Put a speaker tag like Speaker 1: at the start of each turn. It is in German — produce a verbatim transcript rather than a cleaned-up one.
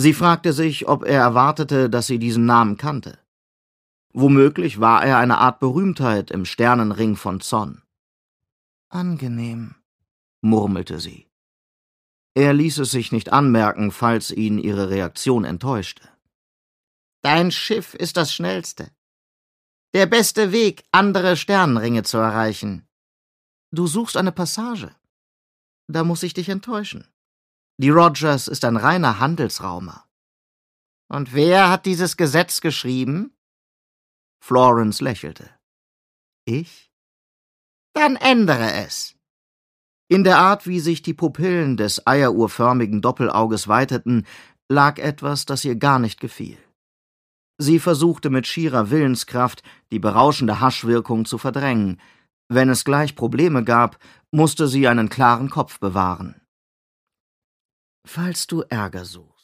Speaker 1: Sie fragte sich, ob er erwartete, dass sie diesen Namen kannte. Womöglich war er eine Art Berühmtheit im Sternenring von Zonn. »Angenehm«, murmelte sie. Er ließ es sich nicht anmerken, falls ihn ihre Reaktion enttäuschte. »Dein Schiff ist das schnellste. Der beste Weg, andere Sternenringe zu erreichen. Du suchst eine Passage. Da muss ich dich enttäuschen. Die Rogers ist ein reiner Handelsraumer.« »Und wer hat dieses Gesetz geschrieben?« Florence lächelte. »Ich?« »Dann ändere es.« In der Art, wie sich die Pupillen des eieruhrförmigen Doppelauges weiteten, lag etwas, das ihr gar nicht gefiel. Sie versuchte mit schierer Willenskraft, die berauschende Haschwirkung zu verdrängen. Wenn es gleich Probleme gab, musste sie einen klaren Kopf bewahren. »Falls du Ärger suchst,